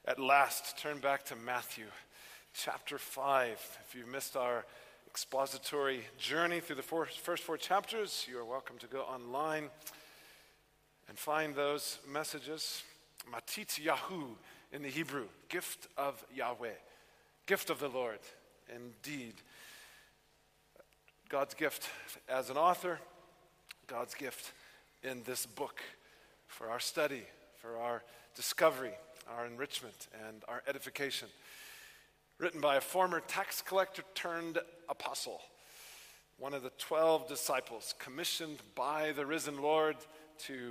At last, turn back to Matthew chapter 5. If you missed our expository journey through the first four chapters, you are welcome to go online and find those messages. Matit Yahu in the Hebrew, gift of Yahweh, gift of the Lord, indeed. God's gift as an author, God's gift in this book for our study, for our discovery, our enrichment, and our edification. Written by a former tax collector turned apostle, one of the 12 disciples commissioned by the risen Lord to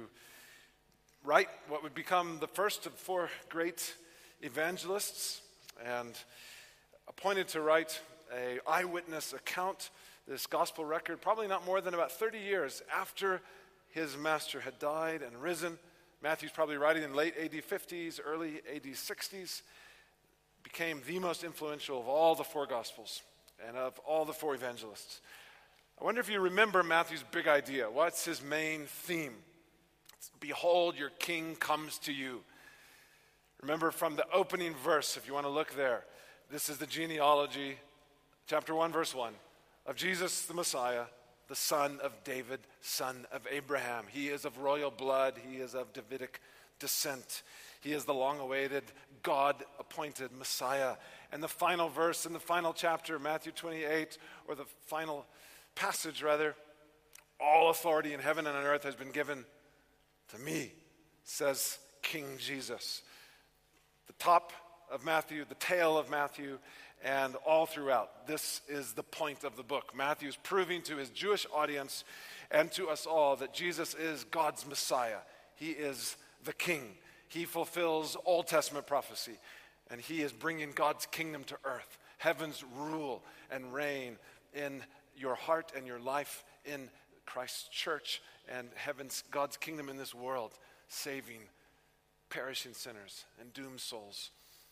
write what would become the first of four great evangelists, and appointed to write an eyewitness account, this gospel record, probably not more than about 30 years after his master had died and risen. Matthew's probably writing in late AD 50s, early AD 60s, became the most influential of all the four Gospels and of all the four evangelists. I wonder if you remember Matthew's big idea. What's his main theme? It's, behold, your king comes to you. Remember from the opening verse, if you want to look there, this is the genealogy, chapter 1, verse 1, of Jesus the Messiah, the son of David, son of Abraham. He is of royal blood. He is of Davidic descent. He is the long-awaited, God-appointed Messiah. And the final verse in the final chapter, Matthew 28, or the final passage, rather, all authority in heaven and on earth has been given to me, says King Jesus. The top of Matthew, the tail of Matthew, and all throughout. This is the point of the book. Matthew's proving to his Jewish audience and to us all that Jesus is God's Messiah. He is the King. He fulfills Old Testament prophecy, and he is bringing God's kingdom to earth, heaven's rule and reign in your heart and your life in Christ's church, and God's kingdom in this world, saving perishing sinners and doomed souls.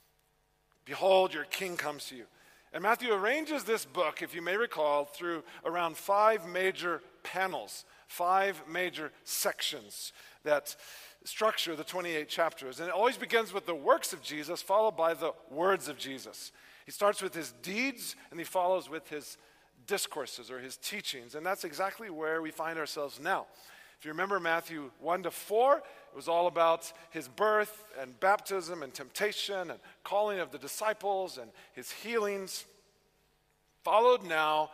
Behold, your king comes to you. And Matthew arranges this book, if you may recall, through around 5 major panels, 5 major sections that structure the 28 chapters. And it always begins with the works of Jesus, followed by the words of Jesus. He starts with his deeds, and he follows with his discourses or his teachings. And that's exactly where we find ourselves now. If you remember Matthew 1 to 4, it was all about his birth and baptism and temptation and calling of the disciples and his healings. Followed now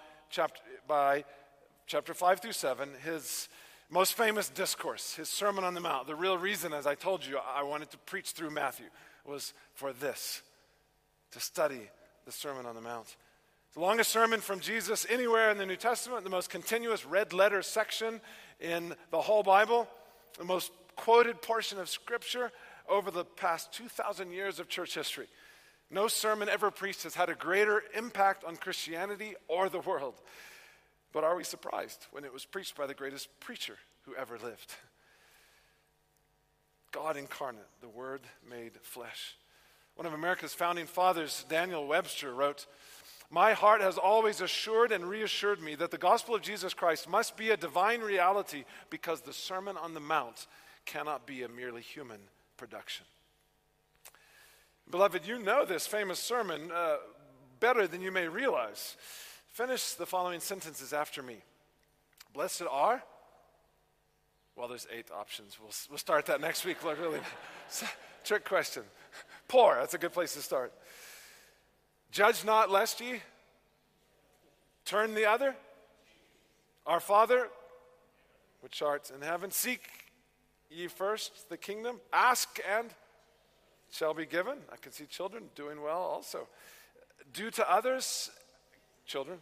by chapter 5 through 7, his most famous discourse, his Sermon on the Mount. The real reason, as I told you, I wanted to preach through Matthew was for this, to study the Sermon on the Mount. The longest sermon from Jesus anywhere in the New Testament, the most continuous red letter section in the whole Bible, the most quoted portion of Scripture over the past 2,000 years of church history. No sermon ever preached has had a greater impact on Christianity or the world. But are we surprised when it was preached by the greatest preacher who ever lived? God incarnate, the Word made flesh. One of America's founding fathers, Daniel Webster, wrote, "My heart has always assured and reassured me that the gospel of Jesus Christ must be a divine reality because the Sermon on the Mount cannot be a merely human production." Beloved, you know this famous sermon better than you may realize. Finish the following sentences after me. Blessed are, well, there's 8 options. We'll start that next week, Lord willing. Trick question. Poor, that's a good place to start. Judge not lest ye turn the other. Our Father, which art in heaven, seek ye first the kingdom. Ask and shall be given. I can see children doing well also. Do to others, children,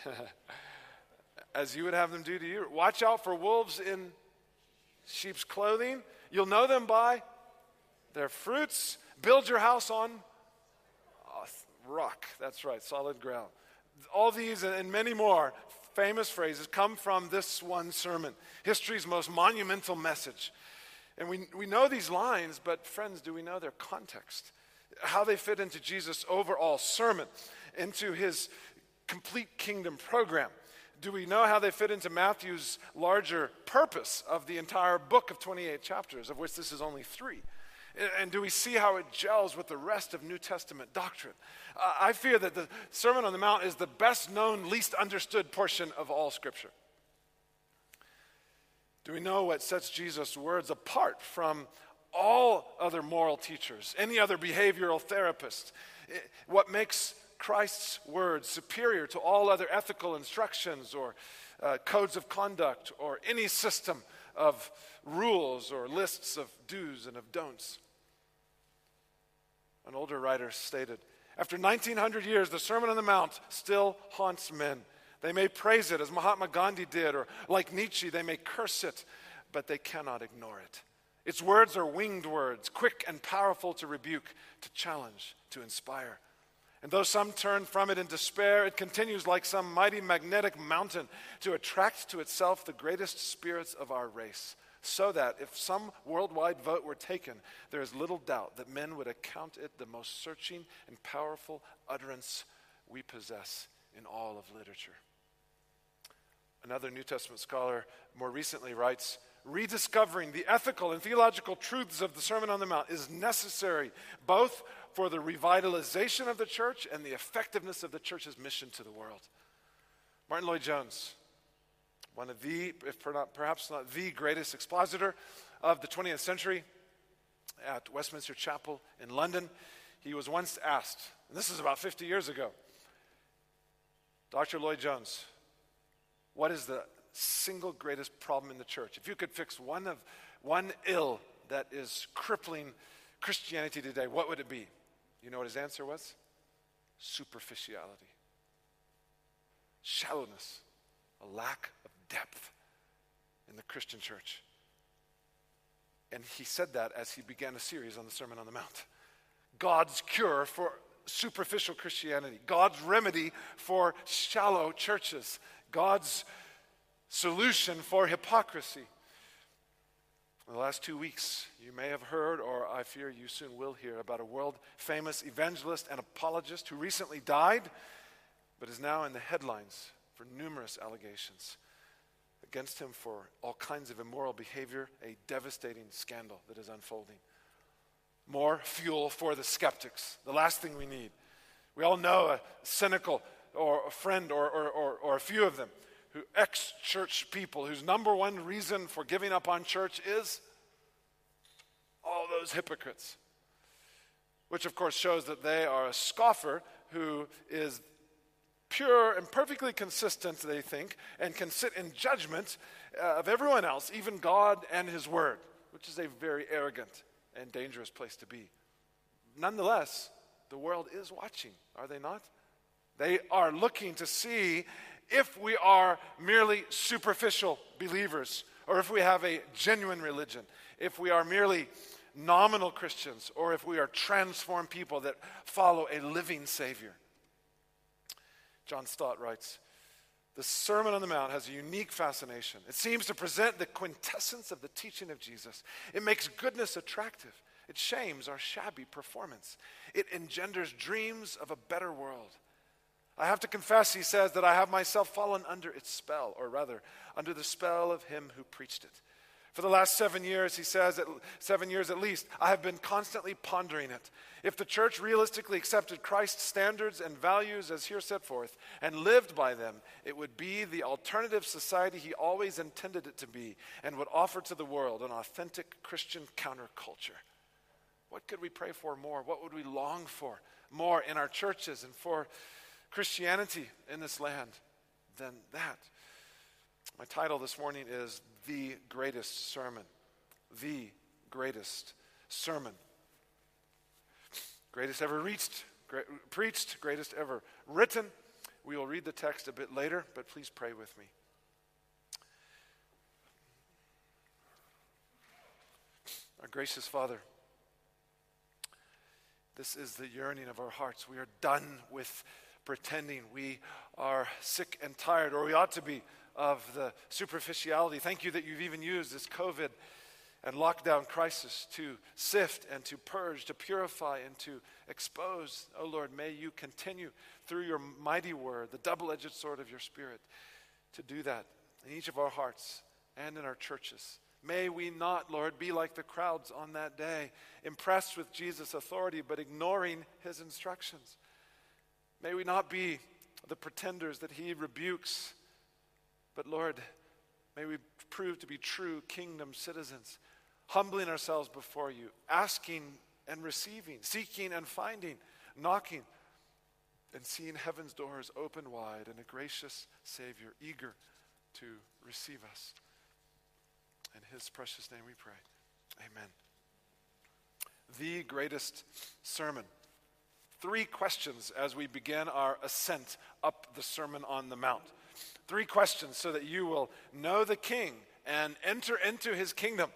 as you would have them do to you. Watch out for wolves in sheep's clothing. You'll know them by their fruits. Build your house on rock. That's right, solid ground. All these and many more famous phrases come from this one sermon, history's most monumental message. And we know these lines, but friends, do we know their context? How they fit into Jesus' overall sermon, into his complete kingdom program? Do we know how they fit into Matthew's larger purpose of the entire book of 28 chapters, of which this is only 3? And do we see how it gels with the rest of New Testament doctrine? I fear that the Sermon on the Mount is the best known, least understood portion of all Scripture. Do we know what sets Jesus' words apart from all other moral teachers, any other behavioral therapist? What makes Christ's words superior to all other ethical instructions or codes of conduct or any system of rules or lists of do's and of don'ts? An older writer stated, after 1900 years, the Sermon on the Mount still haunts men. They may praise it as Mahatma Gandhi did, or like Nietzsche, they may curse it, but they cannot ignore it. Its words are winged words, quick and powerful to rebuke, to challenge, to inspire. And though some turn from it in despair, it continues like some mighty magnetic mountain to attract to itself the greatest spirits of our race, so that if some worldwide vote were taken, there is little doubt that men would account it the most searching and powerful utterance we possess in all of literature. Another New Testament scholar more recently writes, rediscovering the ethical and theological truths of the Sermon on the Mount is necessary both for the revitalization of the church and the effectiveness of the church's mission to the world. Martin Lloyd-Jones, one of the, if perhaps not the greatest expositor of the 20th century at Westminster Chapel in London, he was once asked, and this is about 50 years ago, Dr. Lloyd-Jones, what is the single greatest problem in the church? If you could fix one ill that is crippling Christianity today, what would it be? You know what his answer was? Superficiality. Shallowness. A lack of depth in the Christian church. And he said that as he began a series on the Sermon on the Mount. God's cure for superficial Christianity. God's remedy for shallow churches. God's solution for hypocrisy. In the last 2 weeks, you may have heard, or I fear you soon will hear, about a world-famous evangelist and apologist who recently died, but is now in the headlines for numerous allegations against him for all kinds of immoral behavior, a devastating scandal that is unfolding. More fuel for the skeptics, the last thing we need. We all know a cynical or a friend or a few of them, who ex-church people whose number one reason for giving up on church is all those hypocrites. Which of course shows that they are a scoffer who is pure and perfectly consistent, they think, and can sit in judgment of everyone else, even God and His Word, which is a very arrogant and dangerous place to be. Nonetheless, the world is watching, are they not? They are looking to see if we are merely superficial believers, or if we have a genuine religion, if we are merely nominal Christians, or if we are transformed people that follow a living Savior. John Stott writes, the Sermon on the Mount has a unique fascination. It seems to present the quintessence of the teaching of Jesus. It makes goodness attractive. It shames our shabby performance. It engenders dreams of a better world. I have to confess, he says, that I have myself fallen under its spell, or rather, under the spell of him who preached it. For the last 7 years, he says, 7 years at least, I have been constantly pondering it. If the church realistically accepted Christ's standards and values as here set forth, and lived by them, it would be the alternative society he always intended it to be, and would offer to the world an authentic Christian counterculture. What could we pray for more? What would we long for more in our churches and for Christianity in this land than that? My title this morning is The Greatest Sermon. The Greatest Sermon. Greatest ever preached, greatest ever written. We will read the text a bit later, but please pray with me. Our gracious Father, this is the yearning of our hearts. We are done with pretending. We are sick and tired, or we ought to be, of the superficiality. Thank you that you've even used this COVID and lockdown crisis to sift and to purge, to purify and to expose. Oh Lord, may you continue through your mighty word, the double-edged sword of your Spirit, to do that in each of our hearts and in our churches. May we not, Lord, be like the crowds on that day, impressed with Jesus' authority but ignoring his instructions. May we not be the pretenders that he rebukes, but Lord, may we prove to be true kingdom citizens, humbling ourselves before you, asking and receiving, seeking and finding, knocking, and seeing heaven's doors open wide and a gracious Savior eager to receive us. In his precious name we pray. Amen. The greatest sermon. 3 questions as we begin our ascent up the Sermon on the Mount. 3 questions so that you will know the King and enter into his kingdom.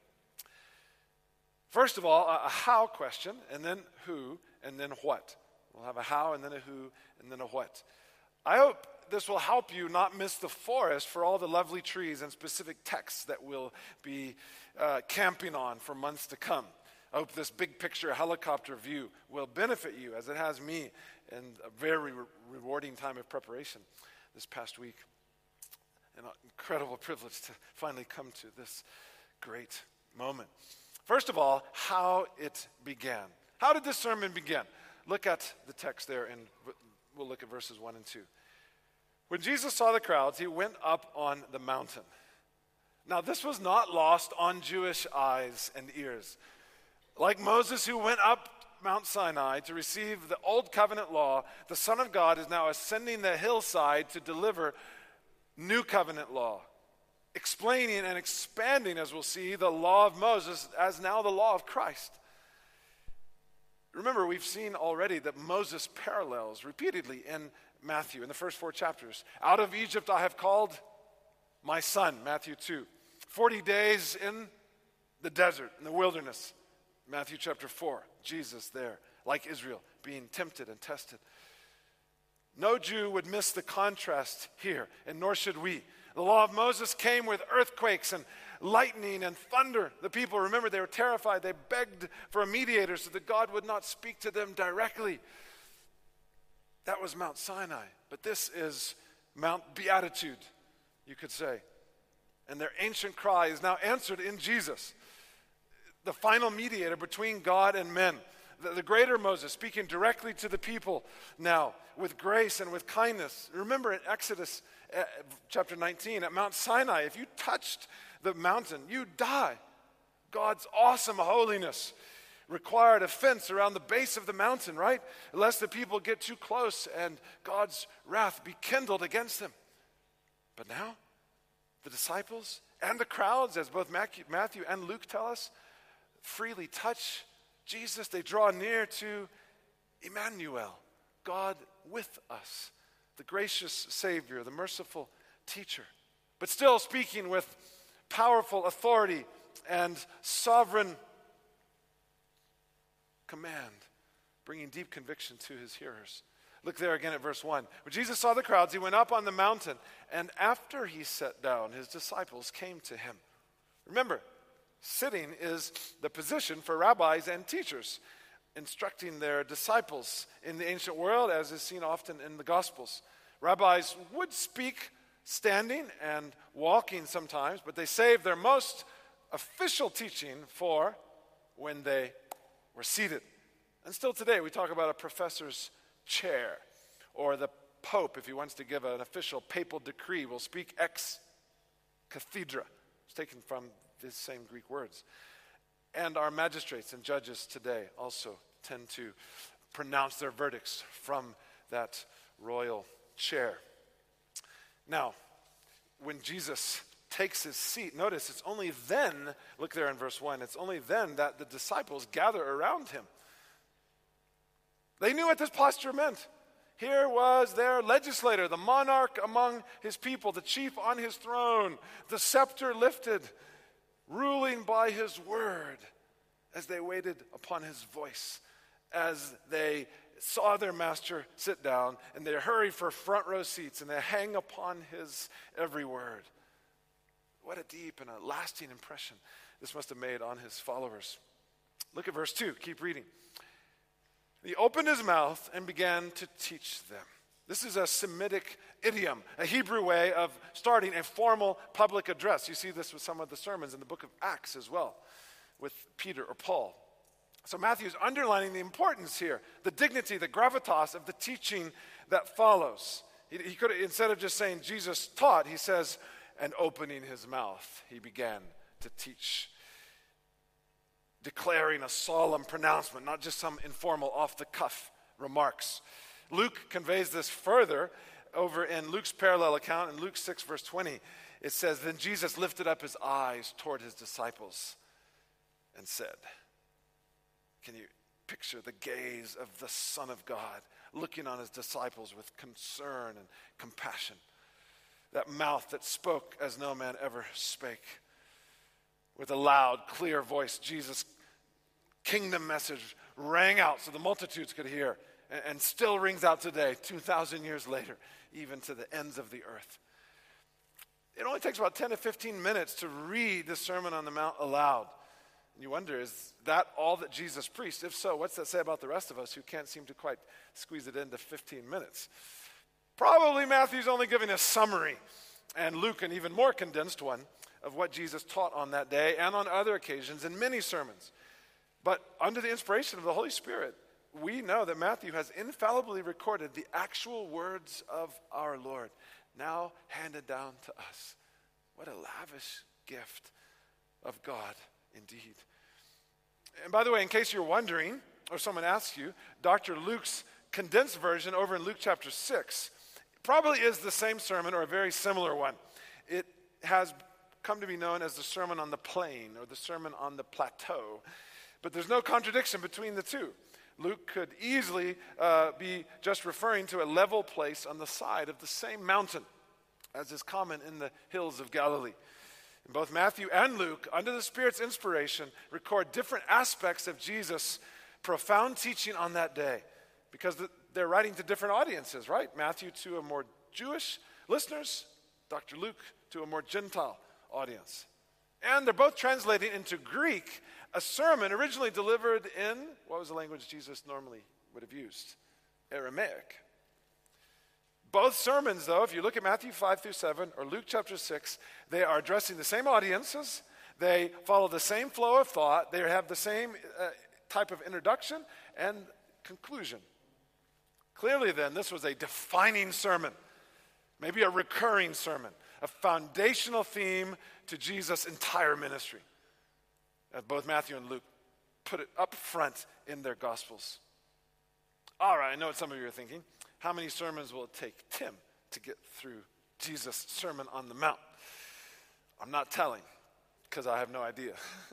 First of all, a how question, and then who, and then what. We'll have a how, and then a who, and then a what. I hope this will help you not miss the forest for all the lovely trees and specific texts that we'll be camping on for months to come. I hope this big picture helicopter view will benefit you as it has me in a very rewarding time of preparation this past week. An incredible privilege to finally come to this great moment. First of all, how it began. How did this sermon begin? Look at the text there, and we'll look at verses 1 and 2. When Jesus saw the crowds, he went up on the mountain. Now, this was not lost on Jewish eyes and ears. Like Moses, who went up Mount Sinai to receive the Old Covenant law, the Son of God is now ascending the hillside to deliver New Covenant law, explaining and expanding, as we'll see, the law of Moses as now the law of Christ. Remember, we've seen already that Moses parallels repeatedly in Matthew, in the first 4 chapters. Out of Egypt I have called my son, Matthew 2. 40 days in the desert, in the wilderness, Matthew chapter 4. Jesus there, like Israel, being tempted and tested. No Jew would miss the contrast here, and nor should we. The law of Moses came with earthquakes and lightning and thunder. The people, remember, they were terrified. They begged for a mediator so that God would not speak to them directly. That was Mount Sinai. But this is Mount Beatitude, you could say. And their ancient cry is now answered in Jesus, the final mediator between God and men. The greater Moses speaking directly to the people now with grace and with kindness. Remember in Exodus chapter 19 at Mount Sinai, if you touched the mountain, you die. God's awesome holiness required a fence around the base of the mountain, right? Lest the people get too close and God's wrath be kindled against them. But now, the disciples and the crowds, as both Matthew and Luke tell us, freely touch Jesus. They draw near to Emmanuel, God with us, the gracious Savior, the merciful teacher, but still speaking with powerful authority and sovereign command, bringing deep conviction to his hearers. Look there again at verse 1. When Jesus saw the crowds, he went up on the mountain, and after he sat down, his disciples came to him. Remember, sitting is the position for rabbis and teachers, instructing their disciples in the ancient world, as is seen often in the Gospels. Rabbis would speak standing and walking sometimes, but they saved their most official teaching for when they were seated. And still today, we talk about a professor's chair, or the Pope, if he wants to give an official papal decree, will speak ex cathedra. It's taken from these same Greek words. And our magistrates and judges today also tend to pronounce their verdicts from that royal chair. Now, when Jesus takes his seat, notice it's only then, look there in verse 1, it's only then that the disciples gather around him. They knew what this posture meant. Here was their legislator, the monarch among his people, the chief on his throne, the scepter lifted, ruling by his word, as they waited upon his voice, as they saw their master sit down, and they hurry for front row seats, and they hang upon his every word. What a deep and a lasting impression this must have made on his followers. Look at verse 2. Keep reading. He opened his mouth and began to teach them. This is a Semitic idiom, a Hebrew way of starting a formal public address. You see this with some of the sermons in the book of Acts as well, with Peter or Paul. So Matthew's underlining the importance here, the dignity, the gravitas of the teaching that follows. He could, instead of just saying Jesus taught, he says, and opening his mouth, he began to teach, declaring a solemn pronouncement, not just some informal off-the-cuff remarks. Luke conveys this further over in Luke's parallel account in Luke 6, verse 20. It says, then Jesus lifted up his eyes toward his disciples and said, can you picture the gaze of the Son of God looking on his disciples with concern and compassion? That mouth that spoke as no man ever spake. With a loud, clear voice, Jesus' kingdom message rang out so the multitudes could hear, and still rings out today, 2,000 years later, even to the ends of the earth. It only takes about 10 to 15 minutes to read the Sermon on the Mount aloud. And you wonder, is that all that Jesus preached? If so, what's that say about the rest of us who can't seem to quite squeeze it into 15 minutes? Probably Matthew's only giving a summary, and Luke an even more condensed one of what Jesus taught on that day and on other occasions in many sermons. But under the inspiration of the Holy Spirit, we know that Matthew has infallibly recorded the actual words of our Lord, now handed down to us. What a lavish gift of God indeed. And by the way, in case you're wondering, or someone asks you, Dr. Luke's condensed version over in Luke chapter 6 probably is the same sermon or a very similar one. It has come to be known as the Sermon on the Plain or the Sermon on the Plateau. But there's no contradiction between the two. Luke could easily be just referring to a level place on the side of the same mountain, as is common in the hills of Galilee. And both Matthew and Luke, under the Spirit's inspiration, record different aspects of Jesus' profound teaching on that day, because they're writing to different audiences, right? Matthew to a more Jewish listeners, Dr. Luke to a more Gentile audience. And they're both translating into Greek a sermon originally delivered in, what was the language Jesus normally would have used? Aramaic. Both sermons, though, if you look at Matthew 5 through 7 or Luke chapter 6, they are addressing the same audiences. They follow the same flow of thought. They have the same type of introduction and conclusion. Clearly, then, this was a defining sermon, maybe a recurring sermon, a foundational theme to Jesus' entire ministry. Both Matthew and Luke put it up front in their Gospels. All right, I know what some of you are thinking. How many sermons will it take Tim to get through Jesus' Sermon on the Mount? I'm not telling, because I have no idea.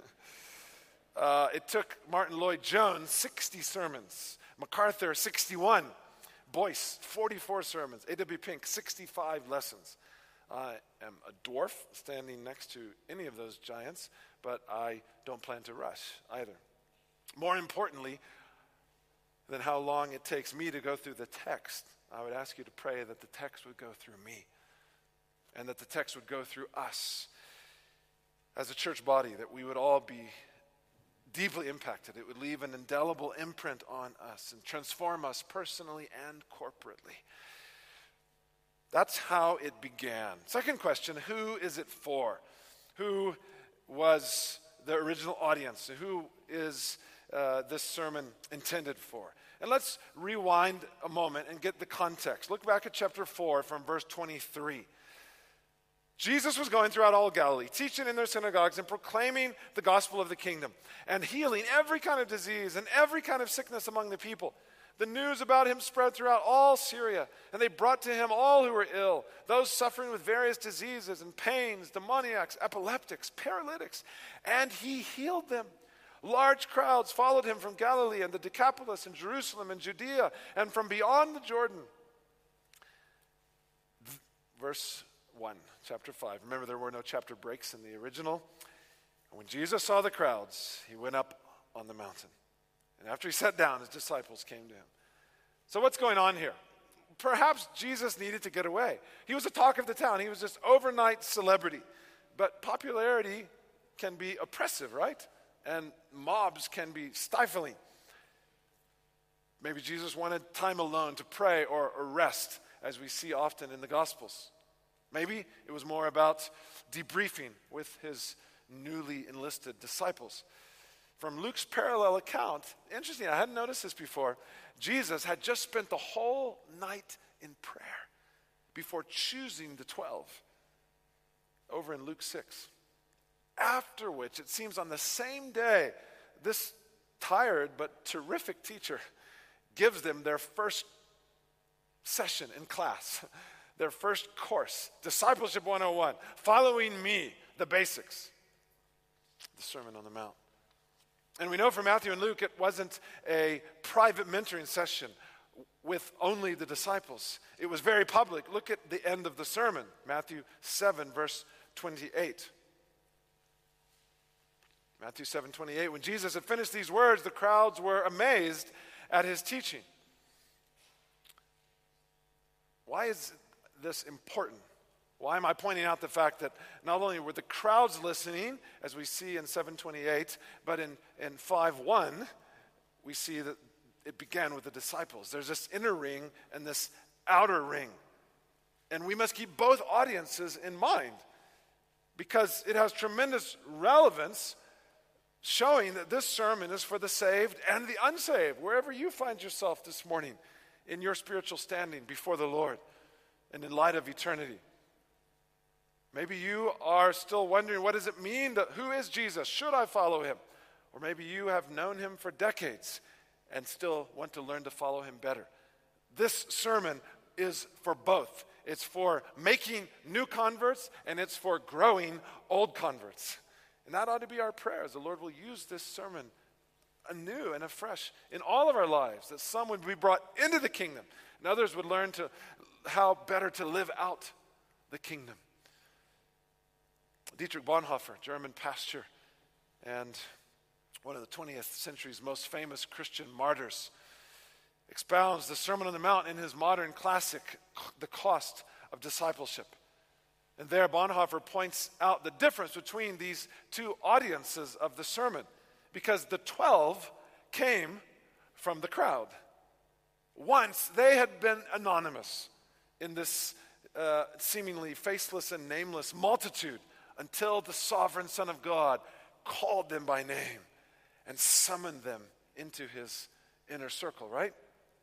It took Martin Lloyd-Jones 60 sermons, MacArthur 61, Boyce 44 sermons, A.W. Pink 65 lessons. I am a dwarf standing next to any of those giants, but I don't plan to rush either. More importantly than how long it takes me to go through the text, I would ask you to pray that the text would go through me and that the text would go through us as a church body, that we would all be deeply impacted. It would leave an indelible imprint on us and transform us personally and corporately. That's how it began. Second question, who is it for? Who was the original audience? Who is this sermon intended for? And let's rewind a moment and get the context. Look back at chapter 4 from verse 23. Jesus was going throughout all Galilee, teaching in their synagogues and proclaiming the gospel of the kingdom and healing every kind of disease and every kind of sickness among the people. The news about him spread throughout all Syria, and they brought to him all who were ill, those suffering with various diseases and pains, demoniacs, epileptics, paralytics, and he healed them. Large crowds followed him from Galilee and the Decapolis and Jerusalem and Judea and from beyond the Jordan. Verse 1, chapter 5. Remember, there were no chapter breaks in the original. And when Jesus saw the crowds, he went up on the mountain. And after he sat down, his disciples came to him. So what's going on here? Perhaps Jesus needed to get away. He was the talk of the town. He was this overnight celebrity. But popularity can be oppressive, right? And mobs can be stifling. Maybe Jesus wanted time alone to pray or rest, as we see often in the Gospels. Maybe it was more about debriefing with his newly enlisted disciples. From Luke's parallel account, interesting, I hadn't noticed this before, Jesus had just spent the whole night in prayer before choosing the 12 over in Luke 6. After which, it seems on the same day, this tired but terrific teacher gives them their first session in class, their first course, Discipleship 101, following me, the basics, the Sermon on the Mount. And we know from Matthew and Luke it wasn't a private mentoring session with only the disciples. It was very public. Look at the end of the sermon, Matthew 7, verse 28. Matthew 7:28. When Jesus had finished these words, the crowds were amazed at his teaching. Why is this important? Why am I pointing out the fact that not only were the crowds listening, as we see in 7:28, but in 5:1, we see that it began with the disciples. There's this inner ring and this outer ring. And we must keep both audiences in mind because it has tremendous relevance showing that this sermon is for the saved and the unsaved, wherever you find yourself this morning in your spiritual standing before the Lord and in light of eternity. Maybe you are still wondering, what does it mean? Who is Jesus? Should I follow him? Or maybe you have known him for decades and still want to learn to follow him better. This sermon is for both. It's for making new converts and it's for growing old converts. And that ought to be our prayers. The Lord will use this sermon anew and afresh in all of our lives, that some would be brought into the kingdom and others would learn how better to live out the kingdom. Dietrich Bonhoeffer, German pastor and one of the 20th century's most famous Christian martyrs, expounds the Sermon on the Mount in his modern classic, The Cost of Discipleship. And there Bonhoeffer points out the difference between these two audiences of the sermon, because the 12 came from the crowd. Once they had been anonymous in this seemingly faceless and nameless multitude until the sovereign Son of God called them by name and summoned them into his inner circle, right?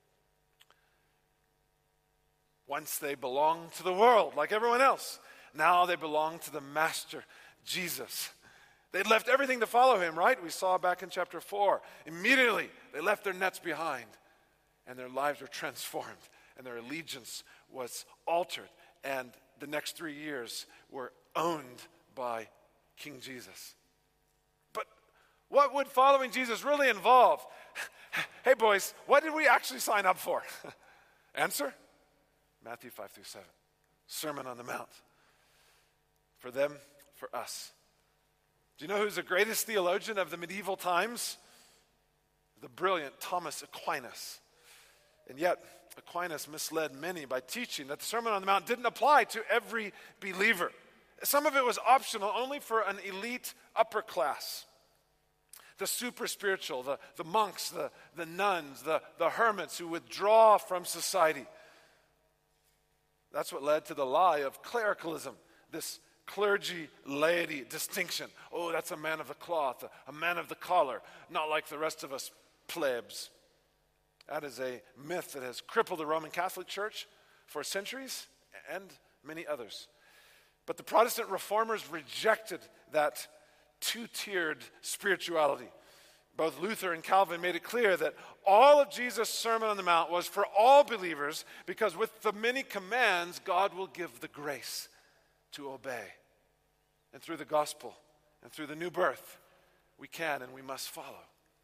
Once they belonged to the world like everyone else. Now they belong to the Master, Jesus. They'd left everything to follow him, right? We saw back in chapter 4. Immediately, they left their nets behind, and their lives were transformed, and their allegiance was altered, and the next 3 years were owned by King Jesus. But what would following Jesus really involve? Hey, boys, what did we actually sign up for? Answer? Matthew 5 through 7. Sermon on the Mount. For them, for us. Do you know who's the greatest theologian of the medieval times? The brilliant Thomas Aquinas. And yet, Aquinas misled many by teaching that the Sermon on the Mount didn't apply to every believer. Some of it was optional only for an elite upper class. The super spiritual, the monks, the nuns, the hermits who withdraw from society. That's what led to the lie of clericalism, this clergy-laity distinction. Oh, that's a man of the cloth, a man of the collar, not like the rest of us plebs. That is a myth that has crippled the Roman Catholic Church for centuries and many others. But the Protestant reformers rejected that two-tiered spirituality. Both Luther and Calvin made it clear that all of Jesus' Sermon on the Mount was for all believers because with the many commands, God will give the grace to obey. And through the gospel and through the new birth, we can and we must follow.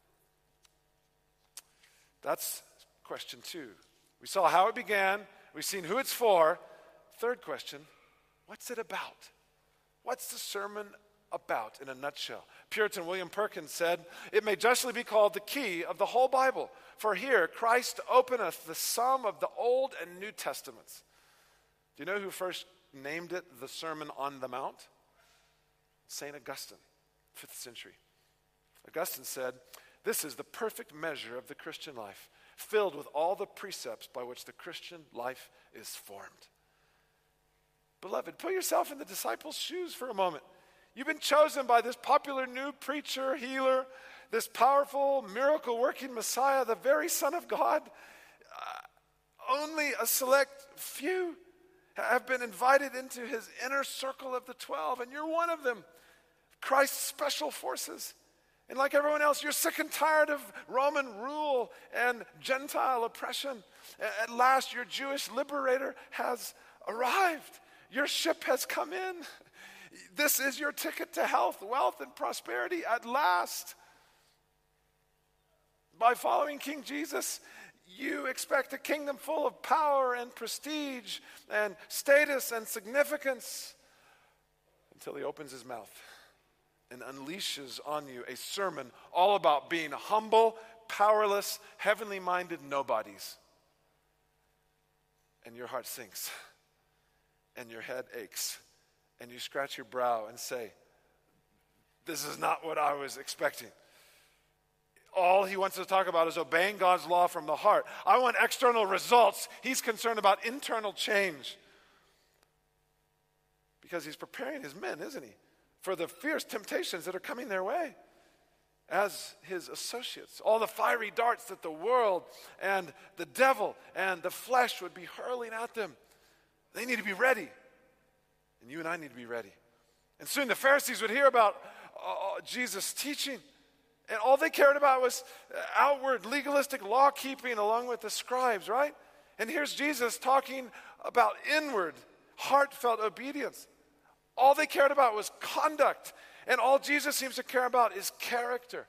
That's question 2. We saw how it began. We've seen who it's for. Third question, what's it about? What's the sermon about in a nutshell? Puritan William Perkins said, "It may justly be called the key of the whole Bible. For here Christ openeth the sum of the Old and New Testaments." Do you know who first named it the Sermon on the Mount? St. Augustine, 5th century. Augustine said, "This is the perfect measure of the Christian life. filled with all the precepts by which the Christian life is formed. Beloved, put yourself in the disciples' shoes for a moment. You've been chosen by this popular new preacher, healer, this powerful, miracle-working Messiah, the very Son of God. Only a select few have been invited into his inner circle of the 12, and you're one of them. Christ's special forces. And like everyone else, you're sick and tired of Roman rule and Gentile oppression. At last, your Jewish liberator has arrived. Your ship has come in. This is your ticket to health, wealth, and prosperity at last. By following King Jesus, you expect a kingdom full of power and prestige and status and significance until he opens his mouth and unleashes on you a sermon all about being humble, powerless, heavenly-minded nobodies. And your heart sinks, and your head aches, and you scratch your brow and say, this is not what I was expecting. All he wants to talk about is obeying God's law from the heart. I want external results. He's concerned about internal change. Because he's preparing his men, isn't he, for the fierce temptations that are coming their way as his associates. All the fiery darts that the world and the devil and the flesh would be hurling at them. They need to be ready. And you and I need to be ready. And soon the Pharisees would hear about Jesus' teaching. And all they cared about was outward legalistic law keeping along with the scribes, right? And here's Jesus talking about inward, heartfelt obedience. All they cared about was conduct. And all Jesus seems to care about is character.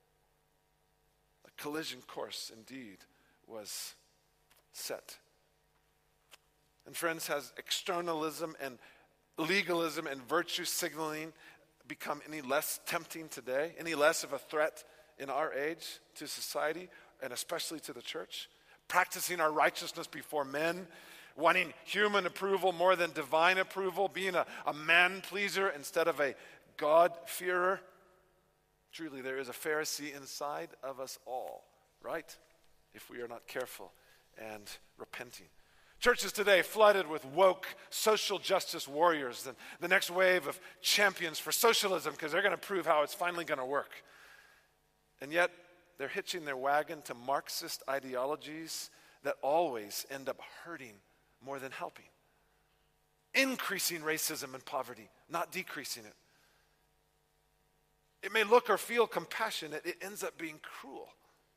A collision course indeed was set. And friends, has externalism and legalism and virtue signaling become any less tempting today, any less of a threat in our age to society and especially to the church? Practicing our righteousness before men, wanting human approval more than divine approval, being a man-pleaser instead of a God-fearer. Truly, there is a Pharisee inside of us all, right? If we are not careful and repenting. Churches today flooded with woke social justice warriors and the next wave of champions for socialism because they're going to prove how it's finally going to work. And yet, they're hitching their wagon to Marxist ideologies that always end up hurting more than helping. Increasing racism and poverty, not decreasing it. It may look or feel compassionate, it ends up being cruel.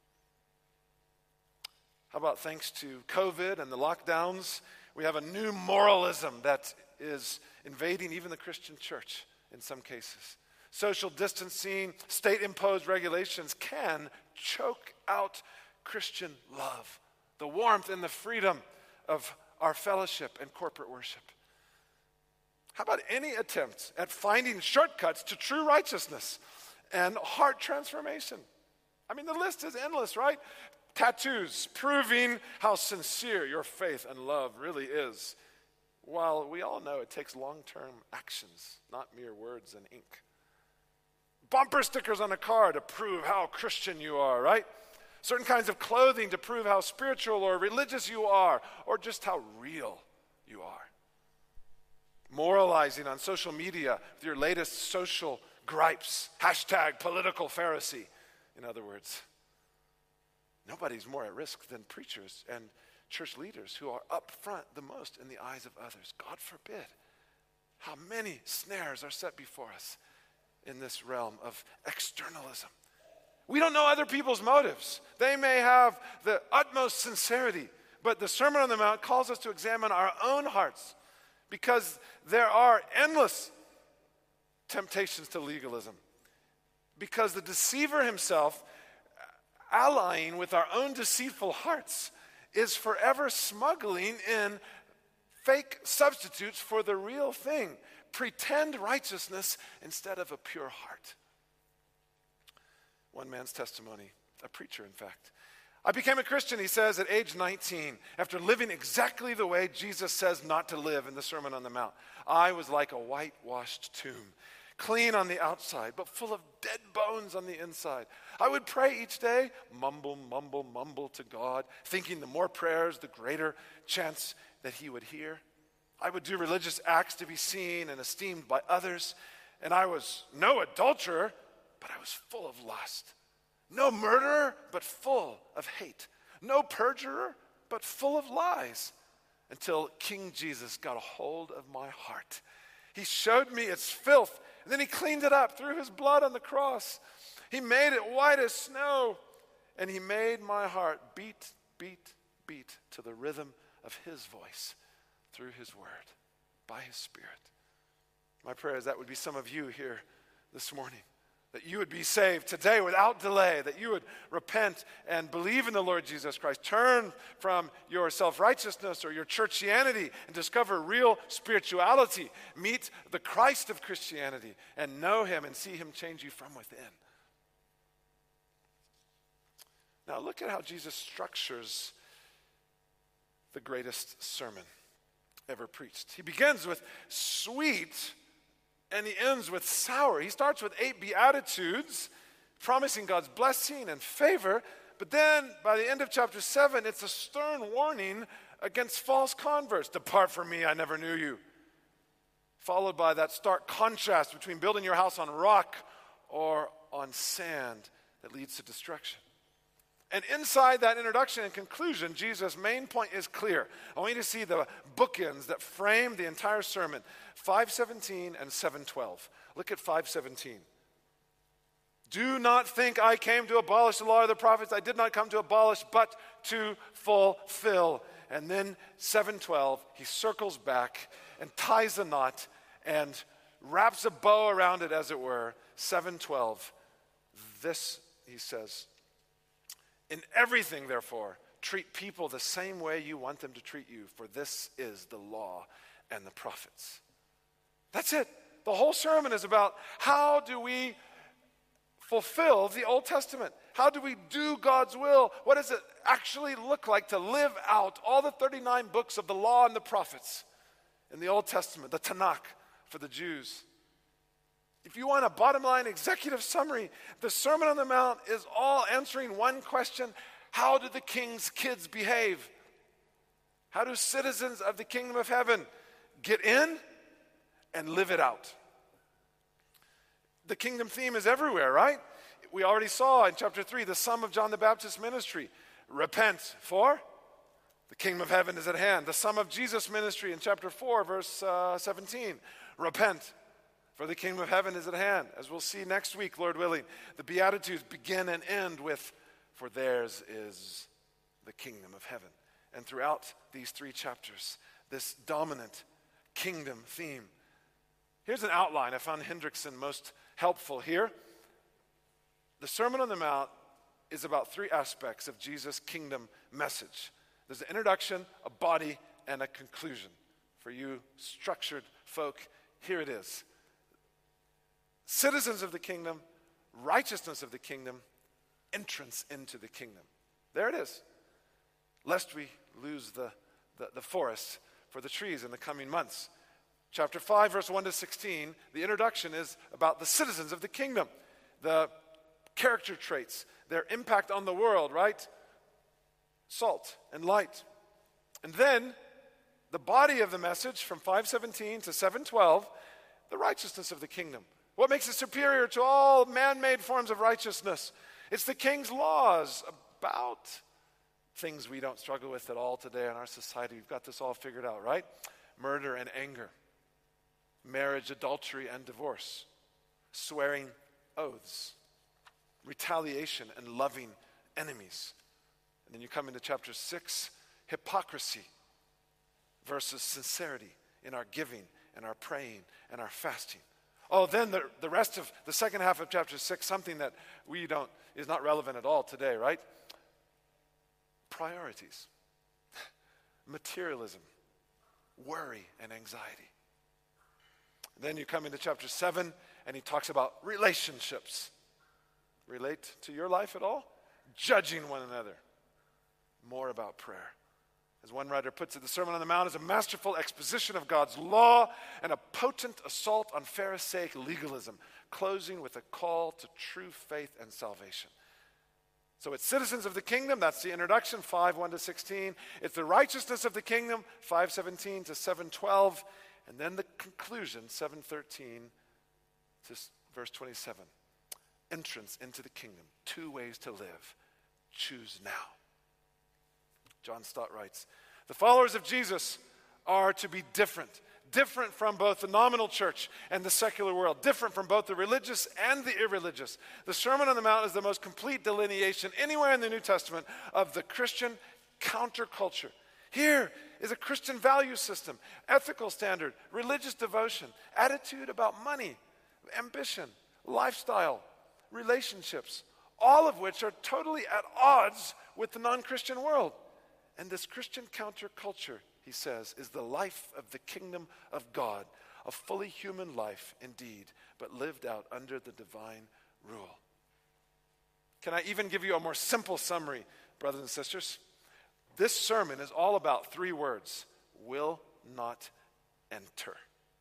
How about thanks to COVID and the lockdowns, we have a new moralism that is invading even the Christian church in some cases. Social distancing, state-imposed regulations can choke out Christian love, the warmth and the freedom of our fellowship and corporate worship. How about any attempt at finding shortcuts to true righteousness and heart transformation? I mean, the list is endless, right? Tattoos proving how sincere your faith and love really is. While we all know it takes long-term actions, not mere words and ink. Bumper stickers on a car to prove how Christian you are, right? Certain kinds of clothing to prove how spiritual or religious you are, or just how real you are. Moralizing on social media with your latest social gripes. Hashtag political Pharisee, in other words. Nobody's more at risk than preachers and church leaders who are up front the most in the eyes of others. God forbid. How many snares are set before us in this realm of externalism. We don't know other people's motives. They may have the utmost sincerity, but the Sermon on the Mount calls us to examine our own hearts because there are endless temptations to legalism. Because the deceiver himself, allying with our own deceitful hearts, is forever smuggling in fake substitutes for the real thing. Pretend righteousness instead of a pure heart. One man's testimony, a preacher in fact. I became a Christian, he says, at age 19, after living exactly the way Jesus says not to live in the Sermon on the Mount. I was like a whitewashed tomb, clean on the outside, but full of dead bones on the inside. I would pray each day, mumble, mumble, mumble to God, thinking the more prayers, the greater chance that he would hear. I would do religious acts to be seen and esteemed by others, and I was no adulterer, but I was full of lust. No murderer, but full of hate. No perjurer, but full of lies. Until King Jesus got a hold of my heart. He showed me its filth, and then he cleaned it up through his blood on the cross. He made it white as snow, and he made my heart beat, beat, beat to the rhythm of his voice through his word, by his Spirit. My prayer is that would be some of you here this morning, that you would be saved today without delay, that you would repent and believe in the Lord Jesus Christ, turn from your self-righteousness or your churchianity and discover real spirituality, meet the Christ of Christianity and know him and see him change you from within. Now look at how Jesus structures the greatest sermon ever preached. He begins with sweet and he ends with sour. He starts with 8 Beatitudes, promising God's blessing and favor. But then, by the end of chapter 7, it's a stern warning against false converts. Depart from me, I never knew you. Followed by that stark contrast between building your house on rock or on sand that leads to destruction. And inside that introduction and conclusion, Jesus' main point is clear. I want you to see the bookends that frame the entire sermon, 5:17 and 7:12. Look at 5:17. Do not think I came to abolish the law of the prophets. I did not come to abolish, but to fulfill. And then 7:12, he circles back and ties a knot and wraps a bow around it, as it were. 7:12, this, he says, in everything, therefore, treat people the same way you want them to treat you, for this is the law and the prophets. That's it. The whole sermon is about how do we fulfill the Old Testament? How do we do God's will? What does it actually look like to live out all the 39 books of the law and the prophets in the Old Testament, the Tanakh for the Jews? If you want a bottom line executive summary, the Sermon on the Mount is all answering one question: how do the king's kids behave? How do citizens of the kingdom of heaven get in and live it out? The kingdom theme is everywhere, right? We already saw in chapter 3 the sum of John the Baptist's ministry. Repent, for the kingdom of heaven is at hand. The sum of Jesus' ministry in chapter 4, verse 17. Repent, for the kingdom of heaven is at hand. As we'll see next week, Lord willing, the Beatitudes begin and end with, for theirs is the kingdom of heaven. And throughout these 3 chapters, this dominant kingdom theme. Here's an outline I found Hendrickson most helpful here. The Sermon on the Mount is about 3 aspects of Jesus' kingdom message. There's an introduction, a body, and a conclusion. For you structured folk, here it is. Citizens of the kingdom, righteousness of the kingdom, entrance into the kingdom. There it is. Lest we lose the forest for the trees in the coming months. Chapter 5, verse 1 to 16, the introduction is about the citizens of the kingdom, the character traits, their impact on the world, right? Salt and light. And then the body of the message from 5:17 to 7:12, the righteousness of the kingdom. What makes it superior to all man-made forms of righteousness? It's the king's laws about things we don't struggle with at all today in our society. We've got this all figured out, right? Murder and anger, marriage, adultery, and divorce, swearing oaths, retaliation, and loving enemies. And then you come into chapter 6, hypocrisy versus sincerity in our giving and our praying and our fasting. Oh, then the rest of the second half of chapter 6, something that is not relevant at all today, right? Priorities, materialism, worry, and anxiety. Then you come into chapter 7, and he talks about relationships. Relate to your life at all? Judging one another. More about prayer. As one writer puts it, the Sermon on the Mount is a masterful exposition of God's law and a potent assault on Pharisaic legalism, closing with a call to true faith and salvation. So it's citizens of the kingdom, that's the introduction, 5:1-16. It's the righteousness of the kingdom, 5:17 to 7:12. And then the conclusion, 7:13 to verse 27. Entrance into the kingdom, 2 ways to live. Choose now. John Stott writes, the followers of Jesus are to be different from both the nominal church and the secular world, different from both the religious and the irreligious. The Sermon on the Mount is the most complete delineation anywhere in the New Testament of the Christian counterculture. Here is a Christian value system, ethical standard, religious devotion, attitude about money, ambition, lifestyle, relationships, all of which are totally at odds with the non-Christian world. And this Christian counterculture, he says, is the life of the kingdom of God, a fully human life indeed, but lived out under the divine rule. Can I even give you a more simple summary, brothers and sisters? This sermon is all about 3 words: will not enter.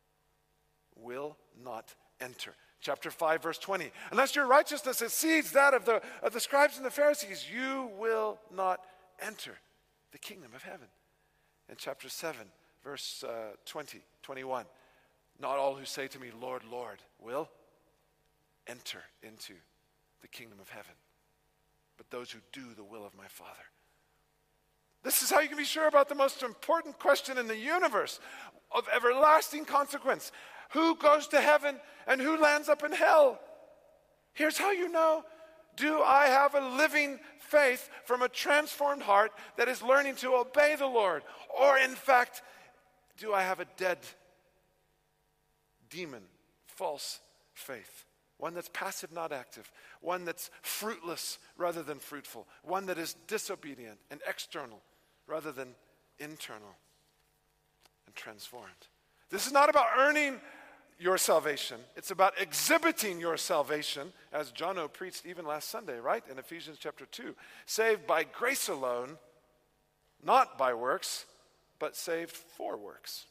Will not enter. Chapter 5, verse 20. Unless your righteousness exceeds that of the scribes and the Pharisees, you will not enter the kingdom of heaven. In chapter 7, verse 21. Not all who say to me, Lord, Lord, will enter into the kingdom of heaven, but those who do the will of my Father. This is how you can be sure about the most important question in the universe, of everlasting consequence. Who goes to heaven and who lands up in hell? Here's how you know. Do I have a living faith from a transformed heart that is learning to obey the Lord? Or in fact, do I have a dead demon, false faith? One that's passive, not active. One that's fruitless rather than fruitful. One that is disobedient and external rather than internal and transformed. This is not about earning your salvation. It's about exhibiting your salvation, as Jono preached even last Sunday, right? In Ephesians chapter 2. Saved by grace alone, not by works, but saved for works.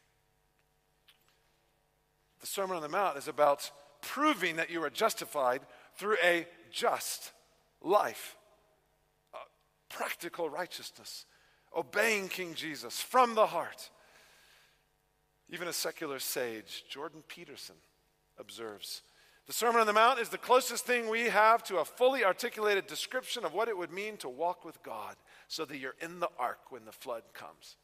The Sermon on the Mount is about proving that you are justified through a just life, practical righteousness, obeying King Jesus from the heart. Even a secular sage, Jordan Peterson, observes, the Sermon on the Mount is the closest thing we have to a fully articulated description of what it would mean to walk with God so that you're in the ark when the flood comes.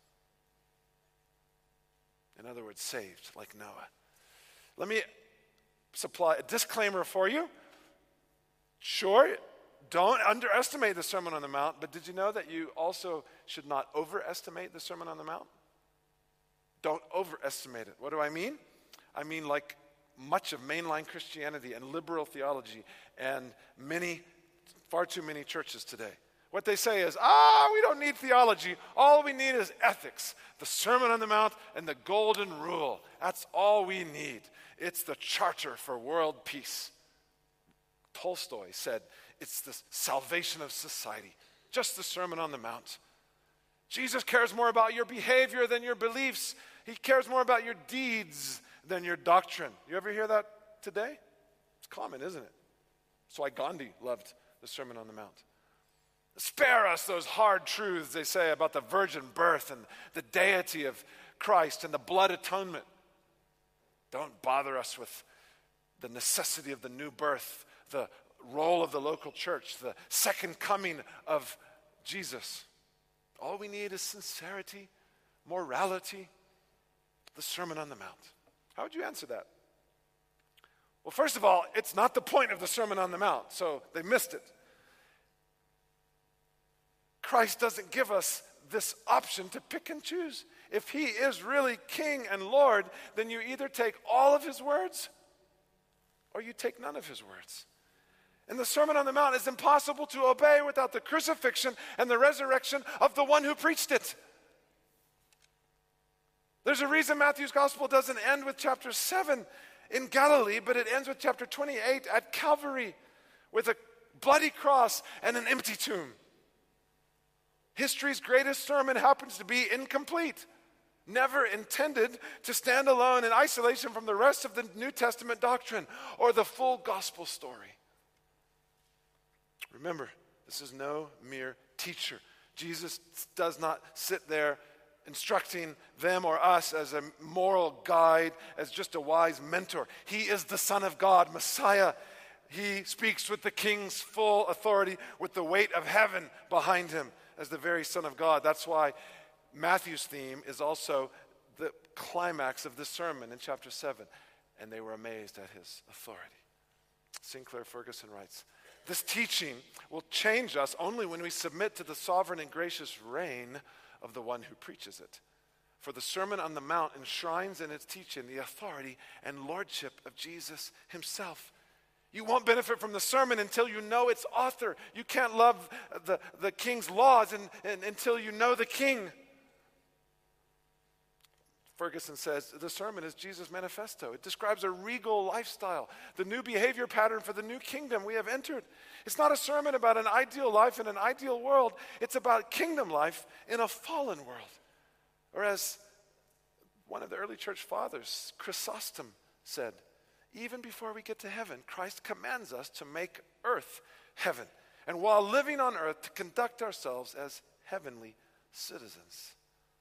In other words, saved like Noah. Let me supply a disclaimer for you. Sure, don't underestimate the Sermon on the Mount, but did you know that you also should not overestimate the Sermon on the Mount? Don't overestimate it. What do I mean? I mean like much of mainline Christianity and liberal theology and far too many churches today. What they say is, we don't need theology. All we need is ethics. The Sermon on the Mount and the Golden Rule. That's all we need. It's the charter for world peace. Tolstoy said, it's the salvation of society. Just the Sermon on the Mount. Jesus cares more about your behavior than your beliefs. He cares more about your deeds than your doctrine. You ever hear that today? It's common, isn't it? That's why Gandhi loved the Sermon on the Mount. Spare us those hard truths, they say, about the virgin birth and the deity of Christ and the blood atonement. Don't bother us with the necessity of the new birth, the role of the local church, the second coming of Jesus. All we need is sincerity, morality, the Sermon on the Mount. How would you answer that? Well, first of all, it's not the point of the Sermon on the Mount, so they missed it. Christ doesn't give us this option to pick and choose. If he is really King and Lord, then you either take all of his words or you take none of his words. And the Sermon on the Mount is impossible to obey without the crucifixion and the resurrection of the one who preached it. There's a reason Matthew's gospel doesn't end with chapter 7 in Galilee, but it ends with chapter 28 at Calvary with a bloody cross and an empty tomb. History's greatest sermon happens to be incomplete, never intended to stand alone in isolation from the rest of the New Testament doctrine or the full gospel story. Remember, this is no mere teacher. Jesus does not sit there instructing them or us as a moral guide, as just a wise mentor. He is the Son of God, Messiah. He speaks with the King's full authority, with the weight of heaven behind him as the very Son of God. That's why Matthew's theme is also the climax of this sermon in chapter 7. And they were amazed at his authority. Sinclair Ferguson writes, this teaching will change us only when we submit to the sovereign and gracious reign of the one who preaches it. For the Sermon on the Mount enshrines in its teaching the authority and lordship of Jesus himself. You won't benefit from the sermon until you know its author. You can't love the king's laws until you know the king. Ferguson says, the sermon is Jesus' manifesto. It describes a regal lifestyle, the new behavior pattern for the new kingdom we have entered. It's not a sermon about an ideal life in an ideal world. It's about kingdom life in a fallen world. Or as one of the early church fathers, Chrysostom, said, even before we get to heaven, Christ commands us to make earth heaven, and while living on earth, to conduct ourselves as heavenly citizens.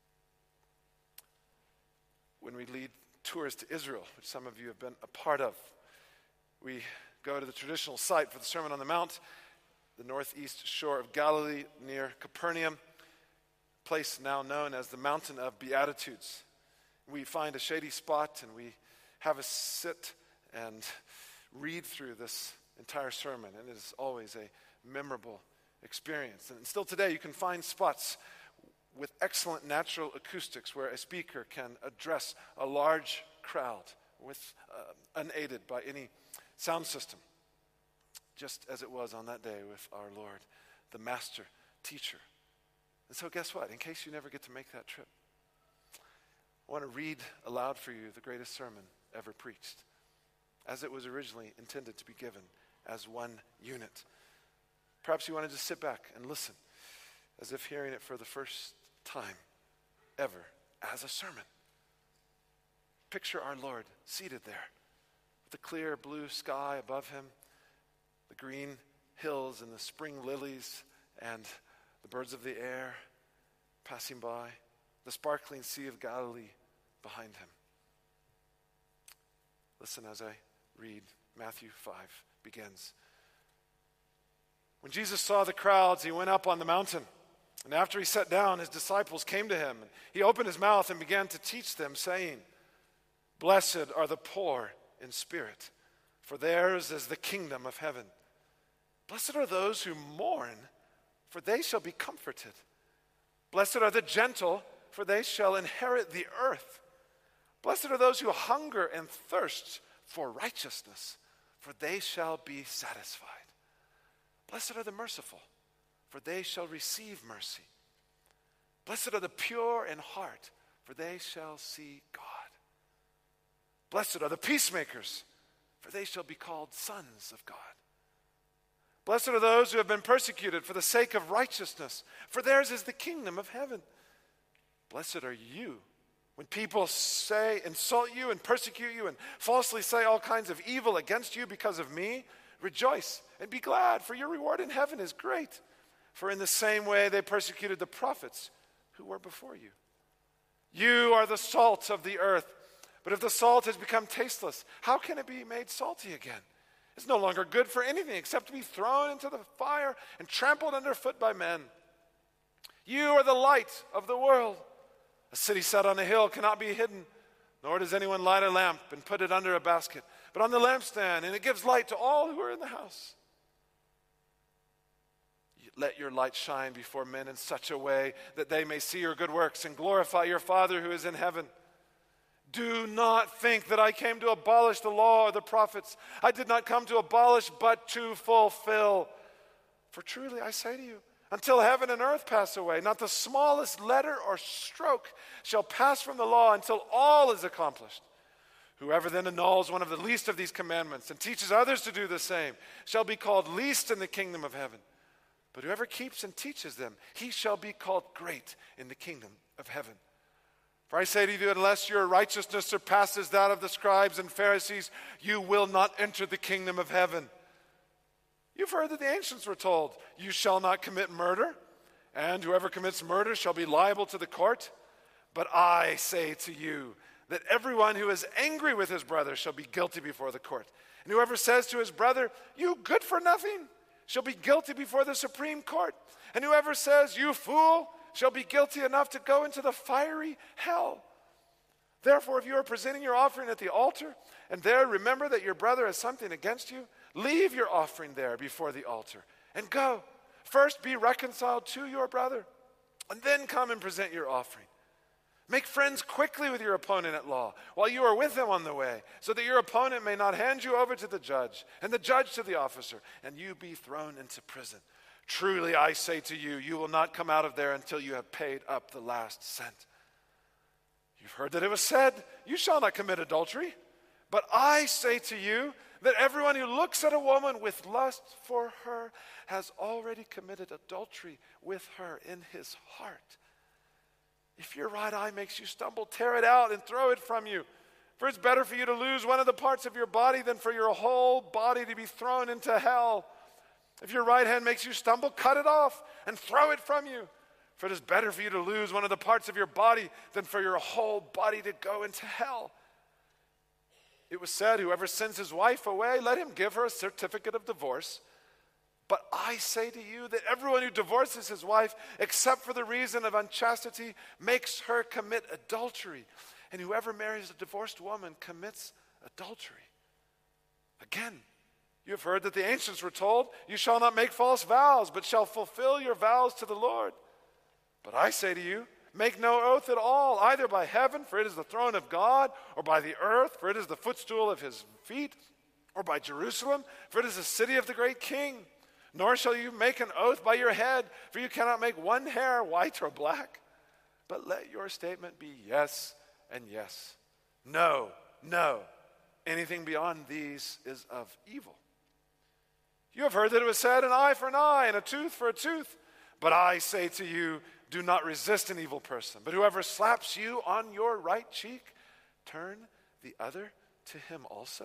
When we lead tours to Israel, which some of you have been a part of, we go to the traditional site for the Sermon on the Mount, the northeast shore of Galilee near Capernaum, a place now known as the Mountain of Beatitudes. We find a shady spot and we have a sit and read through this entire sermon, and it is always a memorable experience. And still today you can find spots with excellent natural acoustics where a speaker can address a large crowd unaided by any sound system, just as it was on that day with our Lord, the master teacher. And so guess what? In case you never get to make that trip, I want to read aloud for you the greatest sermon ever preached, as it was originally intended to be given as one unit. Perhaps you want to just sit back and listen, as if hearing it for the first time ever as a sermon. Picture our Lord seated there with the clear blue sky above him, the green hills and the spring lilies and the birds of the air passing by, the sparkling Sea of Galilee behind him. Listen as I read. Matthew 5 begins. When Jesus saw the crowds, he went up on the mountain. And after he sat down, his disciples came to him. He opened his mouth and began to teach them, saying, blessed are the poor in spirit, for theirs is the kingdom of heaven. Blessed are those who mourn, for they shall be comforted. Blessed are the gentle, for they shall inherit the earth. Blessed are those who hunger and thirst for righteousness, for they shall be satisfied. Blessed are the merciful, for they shall receive mercy. Blessed are the pure in heart, for they shall see God. Blessed are the peacemakers, for they shall be called sons of God. Blessed are those who have been persecuted for the sake of righteousness, for theirs is the kingdom of heaven. Blessed are you when people insult you and persecute you and falsely say all kinds of evil against you because of me. Rejoice and be glad, for your reward in heaven is great. For in the same way they persecuted the prophets who were before you. You are the salt of the earth, but if the salt has become tasteless, how can it be made salty again? It's no longer good for anything except to be thrown into the fire and trampled underfoot by men. You are the light of the world. A city set on a hill cannot be hidden, nor does anyone light a lamp and put it under a basket, but on the lampstand, and it gives light to all who are in the house. Let your light shine before men in such a way that they may see your good works and glorify your Father who is in heaven. Do not think that I came to abolish the law or the prophets. I did not come to abolish, but to fulfill. For truly I say to you, until heaven and earth pass away, not the smallest letter or stroke shall pass from the law until all is accomplished. Whoever then annuls one of the least of these commandments and teaches others to do the same shall be called least in the kingdom of heaven. But whoever keeps and teaches them, he shall be called great in the kingdom of heaven. For I say to you, unless your righteousness surpasses that of the scribes and Pharisees, you will not enter the kingdom of heaven. You've heard that the ancients were told, you shall not commit murder, and whoever commits murder shall be liable to the court. But I say to you that everyone who is angry with his brother shall be guilty before the court. And whoever says to his brother, you good for nothing, shall be guilty before the Supreme Court. And whoever says, you fool, shall be guilty enough to go into the fiery hell. Therefore, if you are presenting your offering at the altar, and there remember that your brother has something against you, leave your offering there before the altar, and go. First be reconciled to your brother, and then come and present your offering. Make friends quickly with your opponent at law, while you are with him on the way, so that your opponent may not hand you over to the judge, and the judge to the officer, and you be thrown into prison. Truly, I say to you, you will not come out of there until you have paid up the last cent. You've heard that it was said, you shall not commit adultery. But I say to you that everyone who looks at a woman with lust for her has already committed adultery with her in his heart. If your right eye makes you stumble, tear it out and throw it from you. For it's better for you to lose one of the parts of your body than for your whole body to be thrown into hell. If your right hand makes you stumble, cut it off and throw it from you. For it is better for you to lose one of the parts of your body than for your whole body to go into hell. It was said, whoever sends his wife away, let him give her a certificate of divorce. But I say to you that everyone who divorces his wife, except for the reason of unchastity, makes her commit adultery. And whoever marries a divorced woman commits adultery. Again, you have heard that the ancients were told, you shall not make false vows, but shall fulfill your vows to the Lord. But I say to you, make no oath at all, either by heaven, for it is the throne of God, or by the earth, for it is the footstool of his feet, or by Jerusalem, for it is the city of the great king. Nor shall you make an oath by your head, for you cannot make one hair white or black. But let your statement be yes and yes, no, no. Anything beyond these is of evil. You have heard that it was said, an eye for an eye and a tooth for a tooth. But I say to you, do not resist an evil person. But whoever slaps you on your right cheek, turn the other to him also.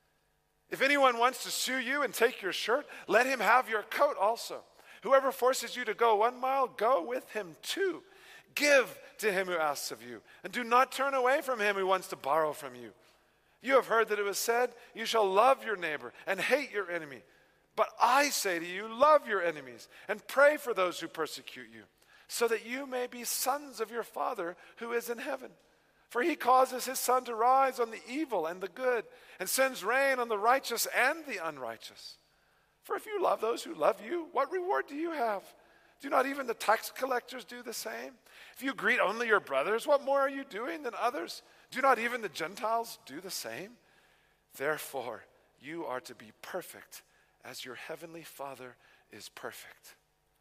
If anyone wants to sue you and take your shirt, let him have your coat also. Whoever forces you to go 1 mile, go with him 2. Give to him who asks of you, and do not turn away from him who wants to borrow from you. You have heard that it was said, you shall love your neighbor and hate your enemy. But I say to you, love your enemies and pray for those who persecute you, so that you may be sons of your Father who is in heaven. For he causes his sun to rise on the evil and the good, and sends rain on the righteous and the unrighteous. For if you love those who love you, what reward do you have? Do not even the tax collectors do the same? If you greet only your brothers, what more are you doing than others? Do not even the Gentiles do the same? Therefore, you are to be perfect, as your heavenly Father is perfect.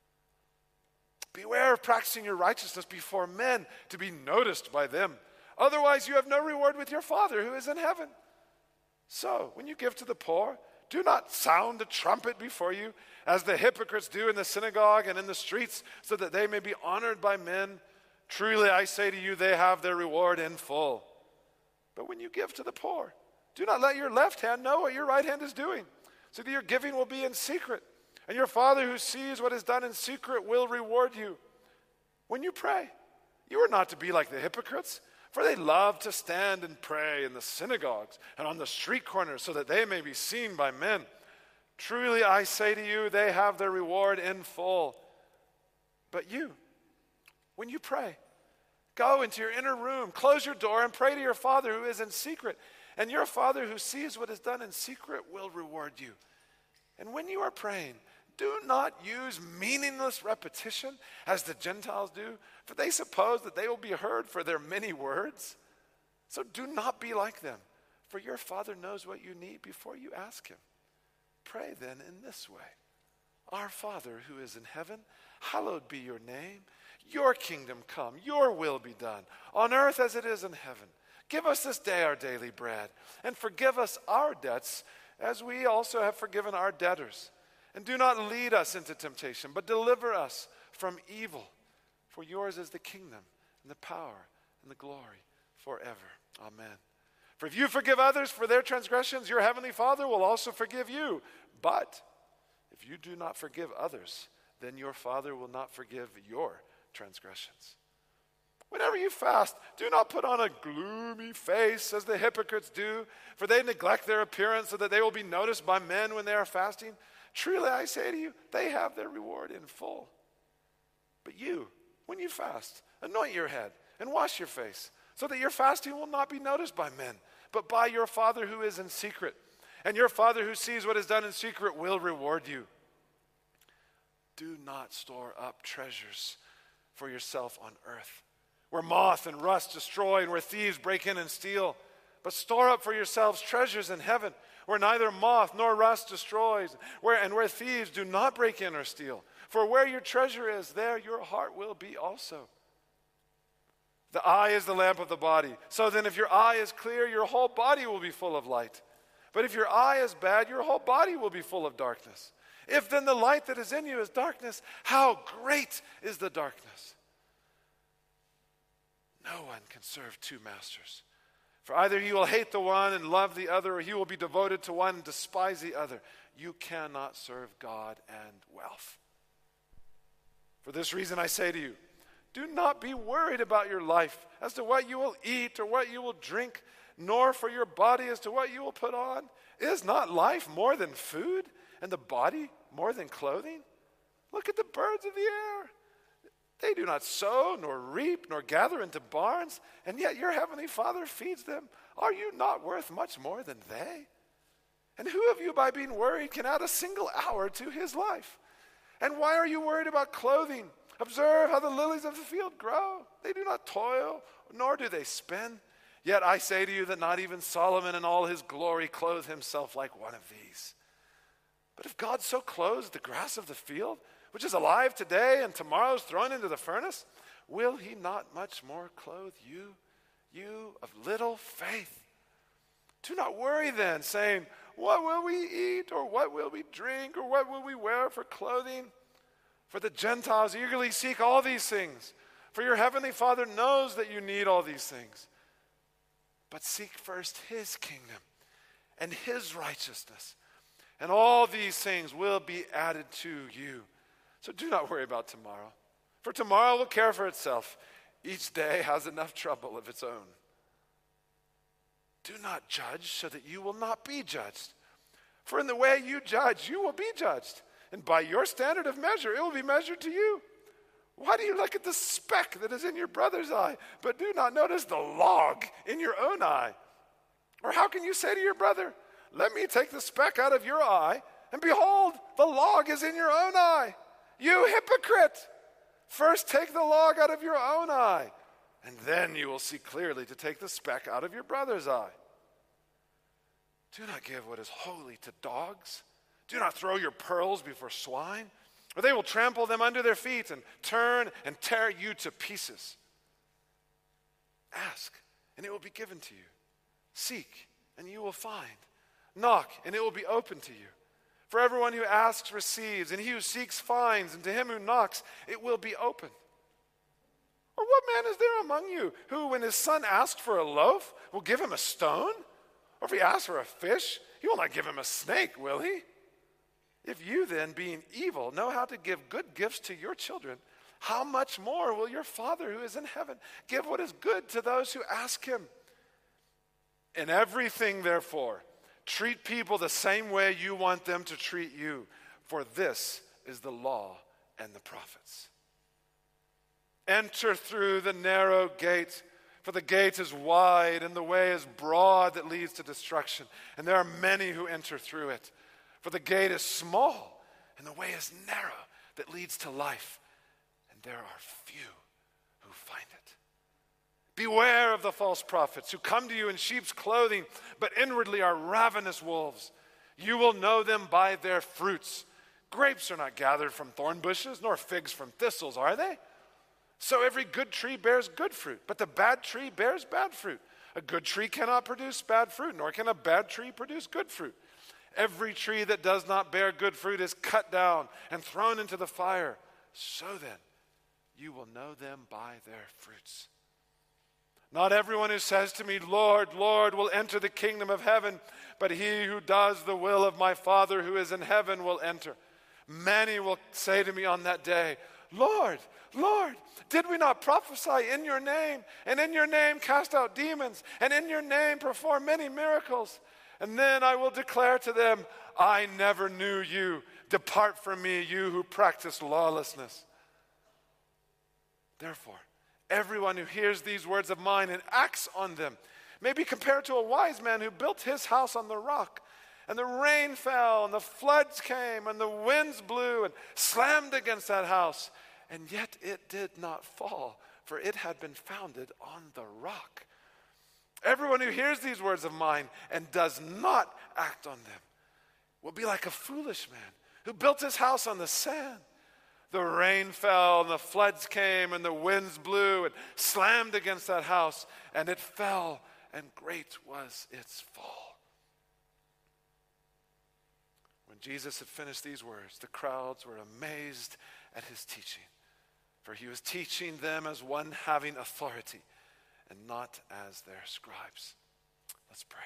Beware of practicing your righteousness before men to be noticed by them. Otherwise, you have no reward with your Father who is in heaven. So, when you give to the poor, do not sound a trumpet before you, as the hypocrites do in the synagogue and in the streets, so that they may be honored by men. Truly, I say to you, they have their reward in full. But when you give to the poor, do not let your left hand know what your right hand is doing, so that your giving will be in secret. And your Father who sees what is done in secret will reward you. When you pray, you are not to be like the hypocrites, for they love to stand and pray in the synagogues and on the street corners, so that they may be seen by men. Truly, I say to you, they have their reward in full. But you, when you pray, go into your inner room, close your door, and pray to your Father who is in secret. And your Father who sees what is done in secret will reward you. And when you are praying, do not use meaningless repetition as the Gentiles do, for they suppose that they will be heard for their many words. So do not be like them, for your Father knows what you need before you ask him. Pray then in this way. Our Father who is in heaven, hallowed be your name. Your kingdom come, your will be done, on earth as it is in heaven. Give us this day our daily bread, and forgive us our debts as we also have forgiven our debtors. And do not lead us into temptation, but deliver us from evil. For yours is the kingdom and the power and the glory forever. Amen. For if you forgive others for their transgressions, your heavenly Father will also forgive you. But if you do not forgive others, then your Father will not forgive your transgressions. Whenever you fast, do not put on a gloomy face as the hypocrites do, for they neglect their appearance so that they will be noticed by men when they are fasting. Truly, I say to you, they have their reward in full. But you, when you fast, anoint your head and wash your face, so that your fasting will not be noticed by men, but by your Father who is in secret. And your Father who sees what is done in secret will reward you. Do not store up treasures for yourself on earth, where moth and rust destroy and where thieves break in and steal. But store up for yourselves treasures in heaven, where neither moth nor rust destroys, where thieves do not break in or steal. For where your treasure is, there your heart will be also. The eye is the lamp of the body. So then if your eye is clear, your whole body will be full of light. But if your eye is bad, your whole body will be full of darkness. If then the light that is in you is darkness, how great is the darkness? No one can serve two masters. For either he will hate the one and love the other, or he will be devoted to one and despise the other. You cannot serve God and wealth. For this reason I say to you, do not be worried about your life as to what you will eat or what you will drink, nor for your body as to what you will put on. Is not life more than food, and the body more than clothing? Look at the birds of the air. They do not sow, nor reap, nor gather into barns, and yet your heavenly Father feeds them. Are you not worth much more than they? And who of you, by being worried, can add a single hour to his life? And why are you worried about clothing? Observe how the lilies of the field grow. They do not toil, nor do they spin. Yet I say to you that not even Solomon in all his glory clothed himself like one of these. But if God so clothes the grass of the field, which is alive today and tomorrow is thrown into the furnace, will he not much more clothe you, you of little faith? Do not worry then, saying, what will we eat, or what will we drink, or what will we wear for clothing? For the Gentiles eagerly seek all these things, for your heavenly Father knows that you need all these things. But seek first his kingdom and his righteousness, and all these things will be added to you. So do not worry about tomorrow, for tomorrow will care for itself. Each day has enough trouble of its own. Do not judge so that you will not be judged. For in the way you judge, you will be judged. And by your standard of measure, it will be measured to you. Why do you look at the speck that is in your brother's eye, but do not notice the log in your own eye? Or how can you say to your brother, let me take the speck out of your eye, and behold, the log is in your own eye? You hypocrite! First take the log out of your own eye, and then you will see clearly to take the speck out of your brother's eye. Do not give what is holy to dogs. Do not throw your pearls before swine, or they will trample them under their feet and turn and tear you to pieces. Ask, and it will be given to you. Seek, and you will find. Knock, and it will be open to you. For everyone who asks receives, and he who seeks finds, and to him who knocks it will be opened. Or what man is there among you who, when his son asks for a loaf, will give him a stone? Or if he asks for a fish, he will not give him a snake, will he? If you then, being evil, know how to give good gifts to your children, how much more will your Father who is in heaven give what is good to those who ask him? In everything, therefore, treat people the same way you want them to treat you, for this is the law and the prophets. Enter through the narrow gate, for the gate is wide and the way is broad that leads to destruction, and there are many who enter through it. For the gate is small and the way is narrow that leads to life, and there are few who find it. Beware of the false prophets who come to you in sheep's clothing, but inwardly are ravenous wolves. You will know them by their fruits. Grapes are not gathered from thorn bushes, nor figs from thistles, are they? So every good tree bears good fruit, but the bad tree bears bad fruit. A good tree cannot produce bad fruit, nor can a bad tree produce good fruit. Every tree that does not bear good fruit is cut down and thrown into the fire. So then, you will know them by their fruits. Not everyone who says to me, Lord, Lord, will enter the kingdom of heaven, but he who does the will of my Father who is in heaven will enter. Many will say to me on that day, Lord, Lord, did we not prophesy in your name, and in your name cast out demons, and in your name perform many miracles? And then I will declare to them, I never knew you. Depart from me, you who practice lawlessness. Therefore, everyone who hears these words of mine and acts on them may be compared to a wise man who built his house on the rock. And the rain fell, and the floods came, and the winds blew and slammed against that house. And yet it did not fall, for it had been founded on the rock. Everyone who hears these words of mine and does not act on them will be like a foolish man who built his house on the sand. The rain fell, and the floods came, and the winds blew and slammed against that house, and it fell, and great was its fall. When Jesus had finished these words, the crowds were amazed at his teaching, for he was teaching them as one having authority and not as their scribes. Let's pray.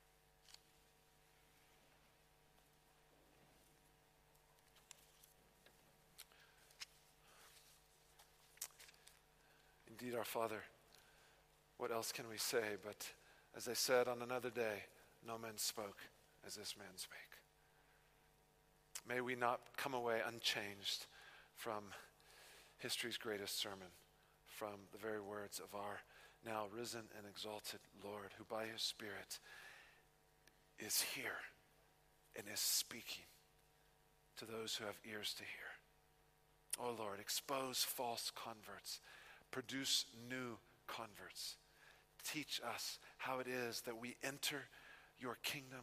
Indeed, our Father, what else can we say but, as I said on another day, no man spoke as this man spake. May we not come away unchanged from history's greatest sermon, from the very words of our now risen and exalted Lord, who by his Spirit is here and is speaking to those who have ears to hear. Oh Lord, expose false converts, produce new converts. Teach us how it is that we enter your kingdom.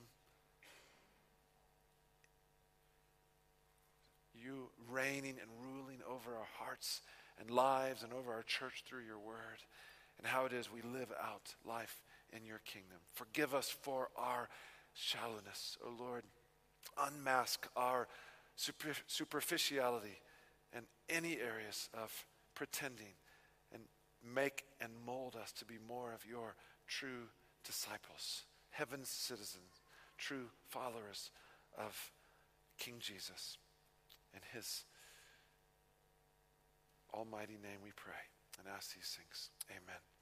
You reigning and ruling over our hearts and lives and over our church through your word, and how it is we live out life in your kingdom. Forgive us for our shallowness, O Lord. Unmask our superficiality and any areas of pretending, and make and mold us to be more of your true disciples, heaven's citizens, true followers of King Jesus. In his almighty name we pray and ask these things. Amen.